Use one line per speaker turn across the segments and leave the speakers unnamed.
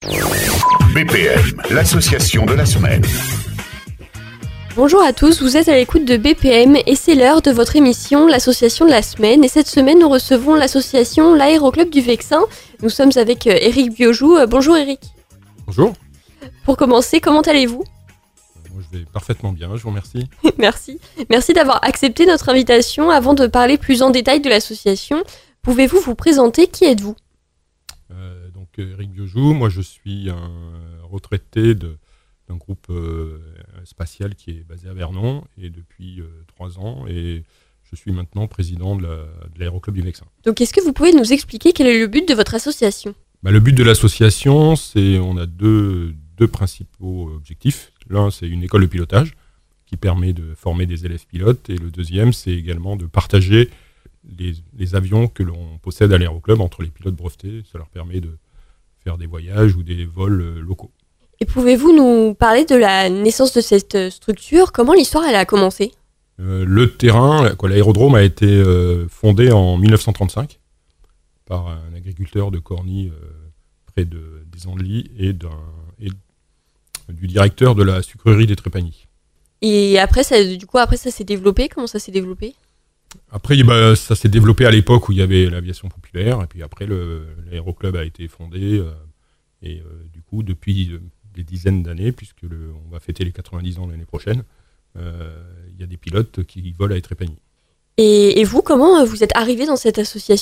BPM, l'association de la semaine.
Bonjour à tous, vous êtes à l'écoute de BPM et c'est l'heure de votre émission, l'association de la semaine. Et cette semaine, nous recevons l'association l'Aéroclub du Vexin. Nous sommes avec Éric Biojou. Bonjour Éric.
Bonjour.
Pour commencer, comment allez-vous ?
Moi, je vais parfaitement bien, je vous remercie.
Merci d'avoir accepté notre invitation. Avant de parler plus en détail de l'association, pouvez-vous vous présenter ? Qui êtes-vous ?
Donc Éric Biojou, moi je suis un retraité d'un groupe spatial qui est basé à Vernon et depuis 3 ans, et je suis maintenant président de l'Aéroclub du Vexin.
Donc est-ce que vous pouvez nous expliquer quel est le but de votre association ?
Le but de l'association, on a deux principaux objectifs. L'un, c'est une école de pilotage qui permet de former des élèves pilotes, et le deuxième, c'est également de partager les avions que l'on possède à l'Aéroclub entre les pilotes brevetés. Ça leur permet de faire des voyages ou des vols locaux.
Et pouvez-vous nous parler de la naissance de cette structure ? Comment l'histoire elle a commencé ?
Le terrain, l'aérodrome a été fondé en 1935 par un agriculteur de Corny près des Andelys et du directeur de la sucrerie des Trépanies. Et
après ça s'est développé ? Comment ça s'est développé ?
Après, ça s'est développé à l'époque où il y avait l'aviation populaire, et puis après l'aéroclub a été fondé, et du coup depuis des dizaines d'années, puisque on va fêter les 90 ans l'année prochaine, il y a des pilotes qui volent à Trépanies.
Et vous, comment vous êtes arrivé dans cette association ?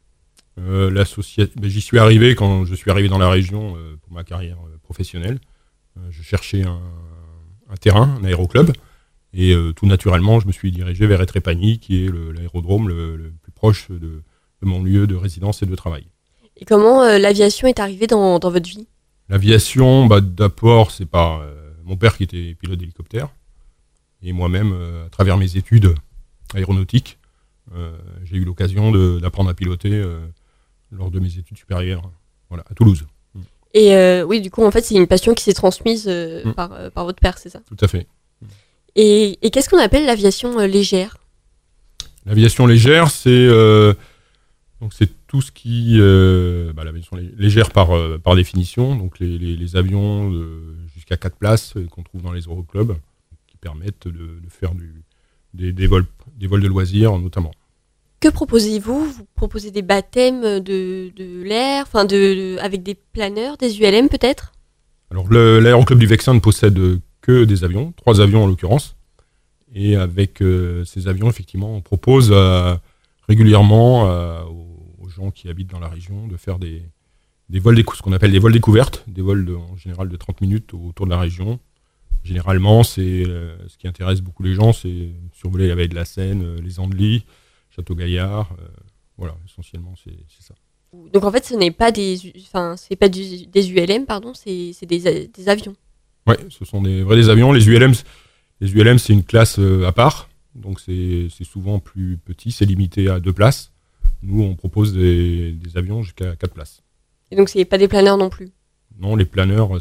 J'y suis arrivé quand je suis arrivé dans la région pour ma carrière professionnelle. Je cherchais un terrain, un aéroclub, et tout naturellement, je me suis dirigé vers Trépanies, qui est l'aérodrome le plus proche de mon lieu de résidence et de travail.
Et comment l'aviation est arrivée dans votre vie ?
L'aviation, d'abord, c'est par mon père qui était pilote d'hélicoptère, et moi-même, à travers mes études aéronautiques, j'ai eu l'occasion d'apprendre à piloter lors de mes études supérieures, à Toulouse.
Et oui, du coup, en fait, c'est une passion qui s'est transmise par votre père, c'est ça ?
Tout à fait.
Et qu'est-ce qu'on appelle l'aviation légère ?
L'aviation légère, c'est tout ce qui... l'aviation légère par définition, donc les avions jusqu'à 4 places qu'on trouve dans les aéroclubs, qui permettent de faire des vols de loisirs notamment.
Que proposez-vous ? Vous proposez des baptêmes de l'air, avec des planeurs, des ULM peut-être ?
Alors l'aéroclub du Vexin ne possède que des avions, 3 avions en l'occurrence, et avec ces avions, effectivement, on propose régulièrement aux gens qui habitent dans la région de faire des vols, ce qu'on appelle des vols découvertes, des vols en général de 30 minutes autour de la région. Généralement, ce qui intéresse beaucoup les gens, c'est survoler la vallée de la Seine, les Andelys, Château-Gaillard, essentiellement c'est ça.
Donc en fait, ce n'est pas des ULM, pardon, c'est des avions.
Oui, ce sont des avions. Les ULM, c'est une classe à part, donc c'est souvent plus petit, c'est limité à 2 places. Nous, on propose des avions jusqu'à 4 places.
Et donc, c'est pas des planeurs non plus ?
Non, les planeurs,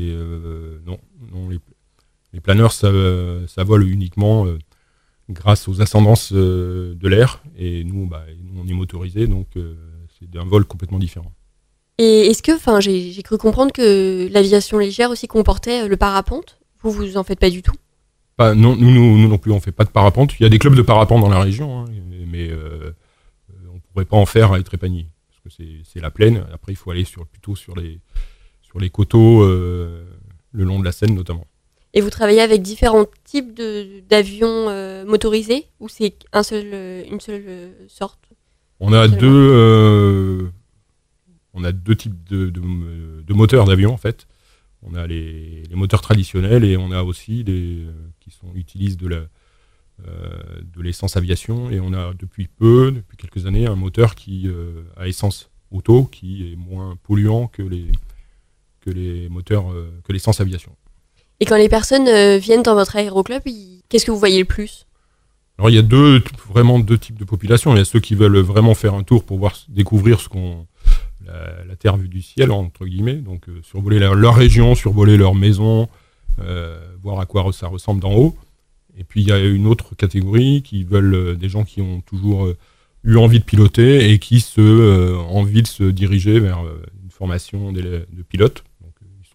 les planeurs, ça vole uniquement grâce aux ascendances de l'air, et nous, on est motorisé, donc c'est un vol complètement différent.
Et est-ce que, j'ai cru comprendre que l'aviation légère aussi comportait le parapente ? Vous en faites pas du tout ?
Non, nous non plus, on fait pas de parapente. Il y a des clubs de parapente dans la région, mais on pourrait pas en faire à Trépanies, parce que c'est la plaine. Après, il faut aller plutôt sur les coteaux, le long de la Seine notamment.
Et vous travaillez avec différents types d'avions motorisés, ou c'est une seule sorte ?
On a deux types de moteurs d'avion, en fait. On a les moteurs traditionnels, et on a aussi qui utilisent de l'essence aviation, et on a depuis quelques années, un moteur qui à essence auto, qui est moins polluant que les moteurs que l'essence aviation.
Et quand les personnes viennent dans votre aéroclub, qu'est-ce que vous voyez le plus ?
Alors il y a vraiment deux types de populations. Il y a ceux qui veulent vraiment faire un tour pour découvrir la terre vue du ciel, entre guillemets, donc survoler leur région, survoler leur maison, voir à quoi ça ressemble d'en haut. Et puis il y a une autre catégorie qui veulent des gens qui ont toujours eu envie de piloter et qui envie de se diriger vers une formation de pilote,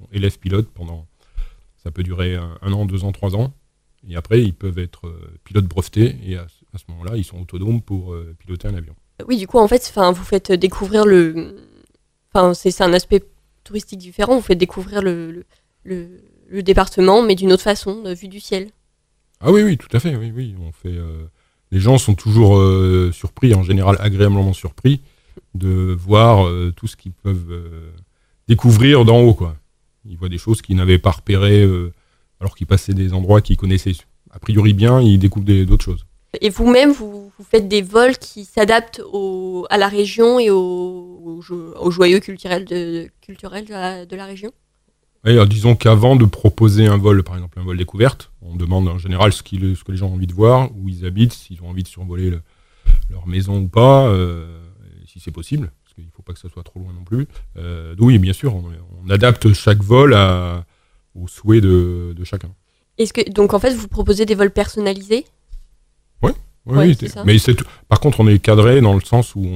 élèves pilotes ça peut durer 1 an, 2 ans, 3 ans. Et après, ils peuvent être pilotes brevetés. Et à ce moment-là, ils sont autonomes pour piloter un avion.
Oui, du coup, en fait, vous faites découvrir c'est un aspect touristique différent. Vous faites découvrir le département, mais d'une autre façon, vue du ciel.
Ah oui, tout à fait. Oui. On fait. Les gens sont toujours surpris, en général agréablement surpris, de voir tout ce qu'ils peuvent découvrir d'en haut, quoi. Ils voient des choses qu'ils n'avaient pas repérées, alors qu'ils passaient des endroits qu'ils connaissaient a priori bien, ils découvrent d'autres choses.
Et vous-même, vous faites des vols qui s'adaptent à la région et aux joyaux culturels de la région?
Oui, alors disons qu'avant de proposer un vol, par exemple un vol découverte, on demande en général ce que les gens ont envie de voir, où ils habitent, s'ils ont envie de survoler leur maison ou pas, si c'est possible, parce qu'il ne faut pas que ça soit trop loin non plus. Oui, bien sûr, on adapte chaque vol aux souhaits de chacun.
Donc en fait, vous proposez des vols personnalisés?
Oui,
c'est ça.
Mais par contre, on est cadré dans le sens où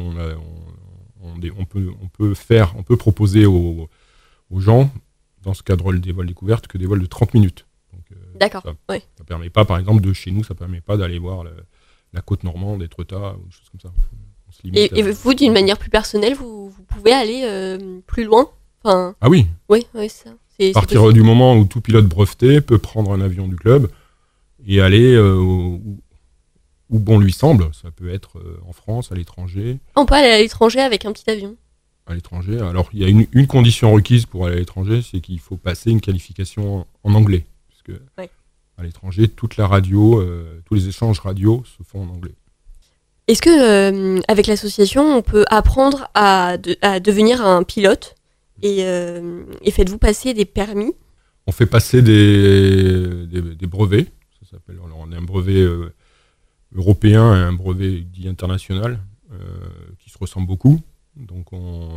on peut proposer aux gens, dans ce cadre des vols découvertes, que des vols de 30 minutes. Donc,
d'accord.
Ça permet pas, par exemple, de chez nous, ça permet pas d'aller voir la côte normande, Étretat, ou des choses comme ça. On se limite
et vous, d'une manière plus personnelle, vous pouvez aller plus loin? Ah
oui.
Oui, ça.
À partir du moment où tout pilote breveté peut prendre un avion du club et aller où bon lui semble. Ça peut être en France, à l'étranger.
On peut aller à l'étranger avec un petit avion? À
l'étranger. Alors, il y a une condition requise pour aller à l'étranger, c'est qu'il faut passer une qualification en anglais. Parce que à l'étranger, toute la radio, tous les échanges radio se font en anglais.
Est-ce que, avec l'association, on peut apprendre à devenir un pilote et faites-vous passer des permis?
On fait passer des brevets. Ça s'appelle. Alors, on a un brevet européen et un brevet dit international qui se ressemblent beaucoup. Donc,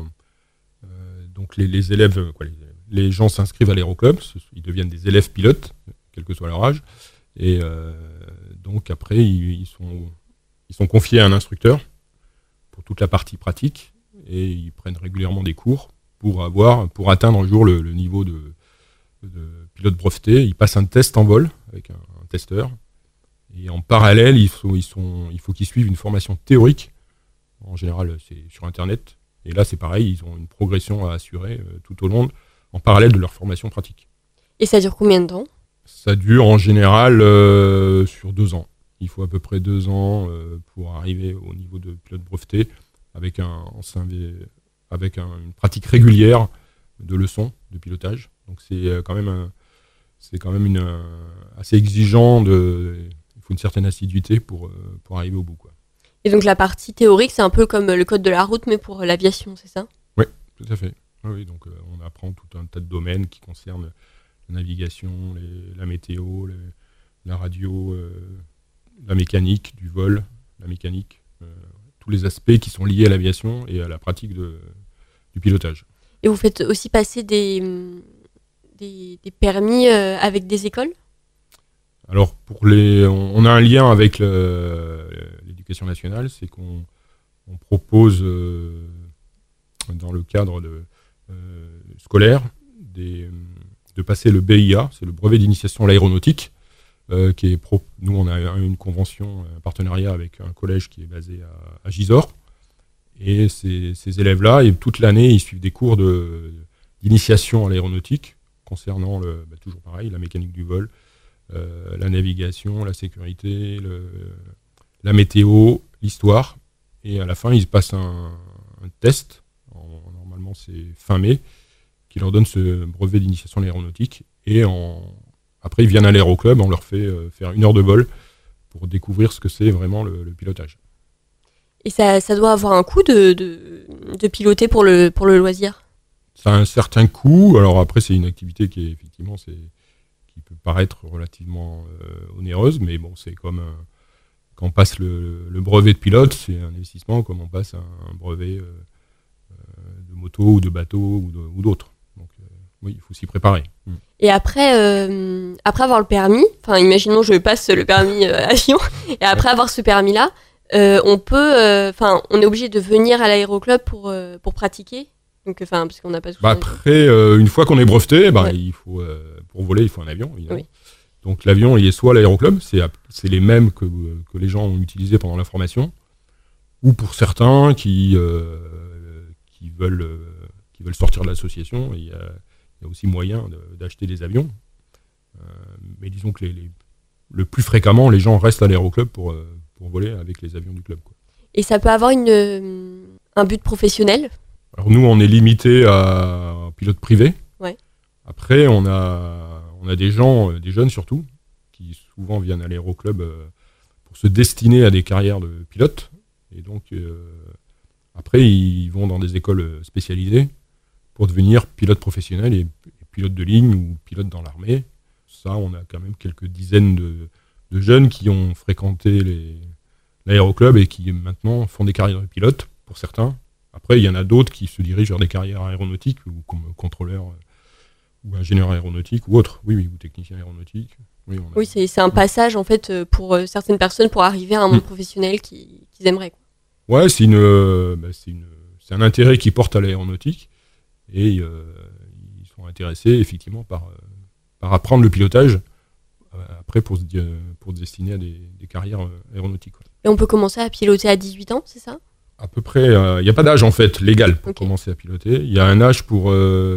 les élèves, les gens s'inscrivent à l'aéroclub, ils deviennent des élèves pilotes, quel que soit leur âge. Et donc après, ils sont confiés à un instructeur pour toute la partie pratique et ils prennent régulièrement des cours pour atteindre un jour le niveau de pilote breveté. Ils passent un test en vol avec un testeur. Et en parallèle, il faut qu'ils suivent une formation théorique. En général, c'est sur Internet. Et là, c'est pareil, ils ont une progression à assurer tout au long, en parallèle de leur formation pratique.
Et ça dure combien de temps? Ça
dure en général sur 2 ans. Il faut à peu près 2 ans pour arriver au niveau de pilote breveté avec une pratique régulière de leçons de pilotage. Donc c'est quand même assez exigeant. Il faut une certaine assiduité pour arriver au bout, quoi.
Et donc la partie théorique, c'est un peu comme le code de la route, mais pour l'aviation, c'est ça?
Oui, tout à fait. Oui, donc on apprend tout un tas de domaines qui concernent la navigation, la météo, la radio, la mécanique du vol, tous les aspects qui sont liés à l'aviation et à la pratique du pilotage.
Et vous faites aussi passer des permis avec des écoles?
Alors, on a un lien avec l'éducation nationale, c'est qu'on propose, dans le cadre scolaire, de passer le BIA, c'est le brevet d'initiation à l'aéronautique, nous, on a une convention, un partenariat avec un collège qui est basé à Gisors, et ces élèves-là, et toute l'année, ils suivent des cours d'initiation à l'aéronautique, concernant, toujours pareil, la mécanique du vol, la navigation, la sécurité, la météo, l'histoire. Et à la fin, ils passent un test, normalement c'est fin mai, qui leur donne ce brevet d'initiation à l'aéronautique. Et après, ils viennent à l'aéroclub, on leur fait faire 1 heure de vol pour découvrir ce que c'est vraiment le pilotage.
Et ça doit avoir un coût de piloter pour le loisir?
Ça a un certain coût. Alors après, c'est une activité qui peut paraître relativement onéreuse, mais bon, c'est comme quand on passe le brevet de pilote, c'est un investissement comme on passe un brevet de moto ou de bateau ou d'autres. Donc oui, il faut s'y préparer.
Et après avoir le permis, imaginons je passe le permis avion, et après avoir ce permis-là, on est obligé de venir à l'aéroclub pour pratiquer. Donc, parce qu'on n'a pas tout
Après, une fois qu'on est breveté,
Ouais.
il faut, pour voler, il faut un avion, évidemment.
Oui.
Donc l'avion, il est soit à l'aéroclub, c'est les mêmes que les gens ont utilisés pendant la formation, ou pour certains qui veulent sortir de l'association, il y a aussi moyen d'acheter des avions. Mais disons que le plus fréquemment, les gens restent à l'aéroclub pour voler avec les avions du club, quoi.
Et ça peut avoir un but professionnel?
Alors nous, on est limité à pilote privé.
Ouais.
Après, on a des gens, des jeunes surtout, qui souvent viennent à l'aéroclub pour se destiner à des carrières de pilote. Et donc, après, ils vont dans des écoles spécialisées pour devenir pilote professionnel et pilote de ligne ou pilote dans l'armée. Ça, on a quand même quelques dizaines de jeunes qui ont fréquenté l'aéroclub et qui maintenant font des carrières de pilote, pour certains. Après, il y en a d'autres qui se dirigent vers des carrières aéronautiques, ou comme contrôleur, ou ingénieur aéronautique, ou autre. Oui, ou technicien aéronautique.
Oui, c'est un passage, en fait, pour certaines personnes pour arriver à un monde professionnel qu'ils aimeraient, quoi.
Ouais, c'est un intérêt qu'ils portent à l'aéronautique, et ils sont intéressés, effectivement, par apprendre le pilotage, après pour se destiner à des carrières aéronautiques, quoi.
Et on peut commencer à piloter à 18 ans, c'est ça?
À peu près, il n'y a pas d'âge en fait légal pour commencer à piloter. Il y a un âge pour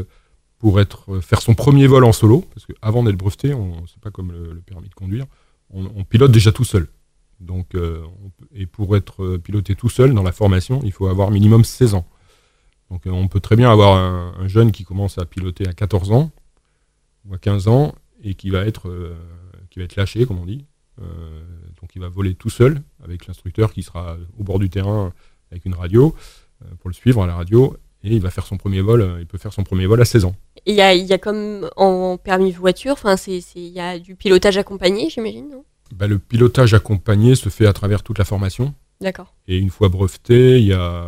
faire son premier vol en solo, parce qu'avant d'être breveté, c'est pas comme le permis de conduire, on pilote déjà tout seul. Donc, et pour être piloté tout seul dans la formation, il faut avoir minimum 16 ans. Donc on peut très bien avoir un jeune qui commence à piloter à 14 ans ou à 15 ans et qui va être lâché, comme on dit. Donc il va voler tout seul avec l'instructeur qui sera au bord du terrain avec une radio pour le suivre à la radio, et il va faire son premier vol. Il peut faire son premier vol à 16 ans.
Il y a comme en permis voiture, il y a du pilotage accompagné, j'imagine, non?
Le pilotage accompagné se fait à travers toute la formation.
D'accord.
Et une fois breveté,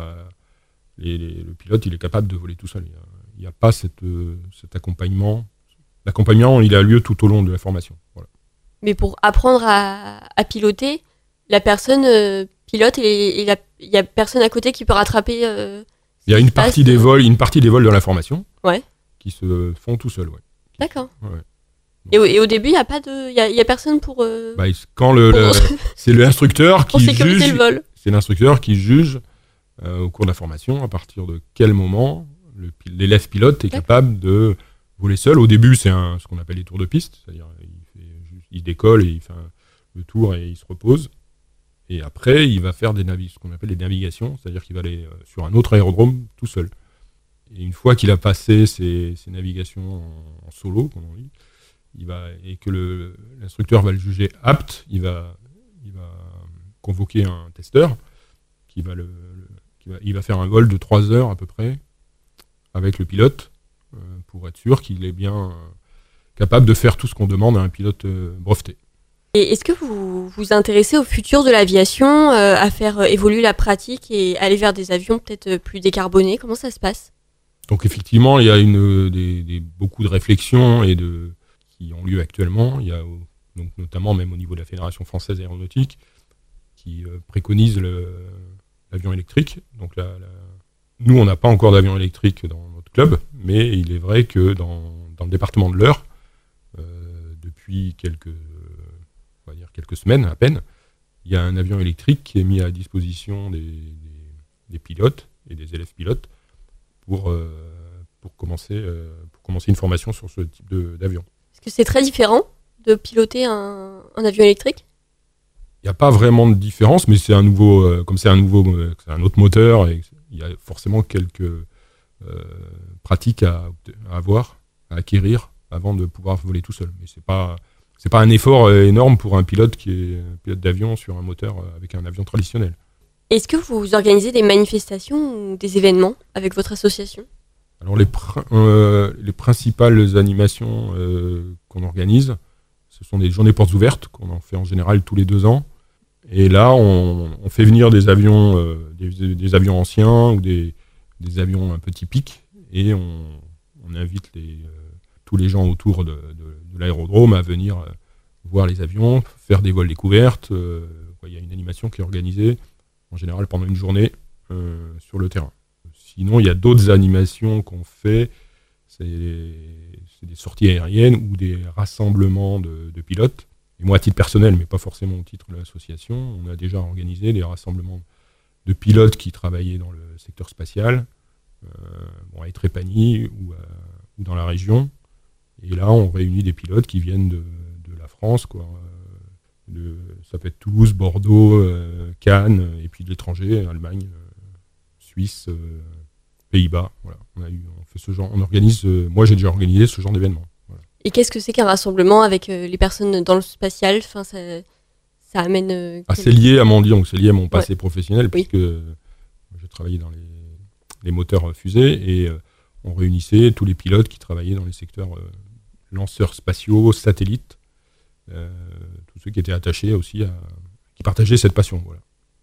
le pilote il est capable de voler tout seul. Il n'y a pas cet accompagnement. L'accompagnement, il a lieu tout au long de la formation. Voilà.
Mais pour apprendre à piloter, la personne pilote et il y a personne à côté qui peut rattraper.
Il y a une partie des vols dans la formation,
ouais,
qui se font tout seuls. Ouais.
D'accord.
Ouais.
Et au début, il y a personne pour.
Quand c'est l'instructeur qui
sécuriser le vol.
C'est l'instructeur qui juge au cours de la formation à partir de quel moment l'élève pilote est capable de voler seul. Au début, c'est ce qu'on appelle les tours de piste, c'est-à-dire il décolle et il fait le tour et il se repose. Et après, il va faire ce qu'on appelle des navigations, c'est-à-dire qu'il va aller sur un autre aérodrome tout seul. Et une fois qu'il a passé ces navigations en solo, comme on dit, et que l'instructeur va le juger apte, il va convoquer un testeur qui va faire un vol de 3 heures à peu près avec le pilote pour être sûr qu'il est bien capable de faire tout ce qu'on demande à un pilote breveté.
Et est-ce que vous vous intéressez au futur de l'aviation, à faire évoluer la pratique et aller vers des avions peut-être plus décarbonés? Comment ça se passe?
Donc effectivement, il y a beaucoup de réflexions qui ont lieu actuellement. Il y a donc notamment même au niveau de la Fédération française aéronautique qui préconise l'avion électrique. Donc nous, on n'a pas encore d'avion électrique dans notre club, mais il est vrai que dans le département de l'Eure, depuis quelques semaines à peine, il y a un avion électrique qui est mis à disposition des pilotes et des élèves pilotes pour commencer une formation sur ce type d'avion.
Est-ce que c'est très différent de piloter un avion électrique?
Il n'y a pas vraiment de différence, mais c'est un autre moteur, et il y a forcément quelques pratiques à avoir, à acquérir avant de pouvoir voler tout seul. Mais c'est pas un effort énorme pour un pilote qui est un pilote d'avion sur un moteur avec un avion traditionnel.
Est-ce que vous organisez des manifestations ou des événements avec votre association?
Alors les principales animations qu'on organise, ce sont des journées portes ouvertes qu'on en fait en général tous les 2 ans. Et là, on fait venir des avions, des avions anciens ou des avions un peu typiques, et on invite tous les gens autour de l'aérodrome à venir voir les avions, faire des vols découvertes. Il y a une animation qui est organisée en général pendant une journée sur le terrain. sinon, il y a d'autres animations qu'on fait. C'est des sorties aériennes ou des rassemblements de pilotes. Et moi, à titre personnel, mais pas forcément au titre de l'association, on a déjà organisé des rassemblements de pilotes qui travaillaient dans le secteur spatial, à Étrépagny ou dans la région. Et là, on réunit des pilotes qui viennent de la France, quoi. Ça peut être Toulouse, Bordeaux, Cannes, et puis de l'étranger, Allemagne, Suisse, Pays-Bas. Voilà. On fait ce genre. Moi, j'ai déjà organisé ce genre d'événement. Voilà.
Et qu'est-ce que c'est qu'un rassemblement avec les personnes dans le spatial? Enfin, ça amène.
C'est lié à mon passé professionnel, puisque j'ai travaillé dans les moteurs fusées et on réunissait tous les pilotes qui travaillaient dans les secteurs lanceurs spatiaux, satellites, tous ceux qui étaient attachés aussi qui partageaient cette passion. Voilà.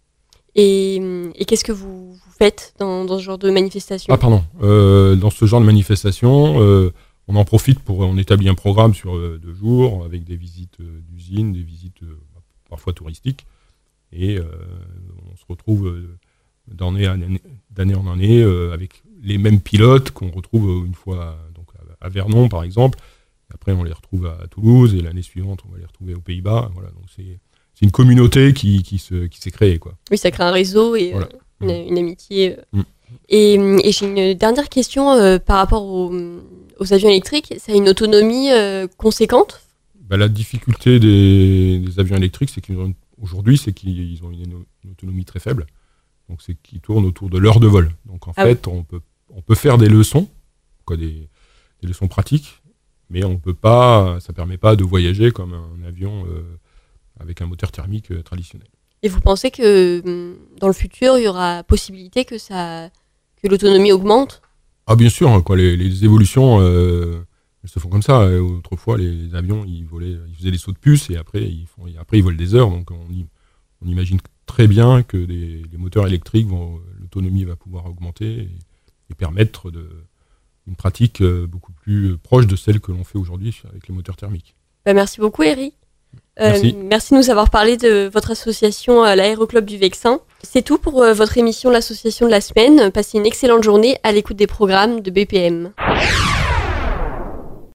Et qu'est-ce que vous faites dans ce genre de manifestation?
Dans ce genre de manifestation, on en profite on établit un programme sur 2 jours avec des visites d'usines, des visites parfois touristiques, et on se retrouve d'année en année avec les mêmes pilotes qu'on retrouve une fois donc à Vernon par exemple. Après on les retrouve à Toulouse et l'année suivante on va les retrouver aux Pays-Bas. Voilà, donc c'est une communauté qui s'est créée, quoi.
Oui, ça crée un réseau et
voilà.
Une amitié. Et j'ai une dernière question par rapport aux avions électriques. Ça a une autonomie conséquente?
La difficulté des avions électriques, c'est qu'aujourd'hui, qu'ils ont une autonomie très faible. Donc, c'est qu'ils tournent autour de l'heure de vol. Donc, en fait, on peut faire des leçons, des leçons pratiques, mais ça permet pas de voyager comme un avion avec un moteur thermique traditionnel.
Et vous pensez que dans le futur, il y aura possibilité que l'autonomie augmente?
Ah, bien sûr, les évolutions elles se font comme ça. Autrefois, les avions, ils faisaient des sauts de puce et après ils volent des heures. Donc on imagine très bien que les moteurs électriques, l'autonomie va pouvoir augmenter et permettre une pratique beaucoup plus proche de celle que l'on fait aujourd'hui avec les moteurs thermiques.
Merci beaucoup, Eric.
Merci
de nous avoir parlé de votre association, l'Aéroclub du Vexin. C'est tout pour votre émission L'association de la semaine. Passez une excellente journée à l'écoute des programmes de BPM.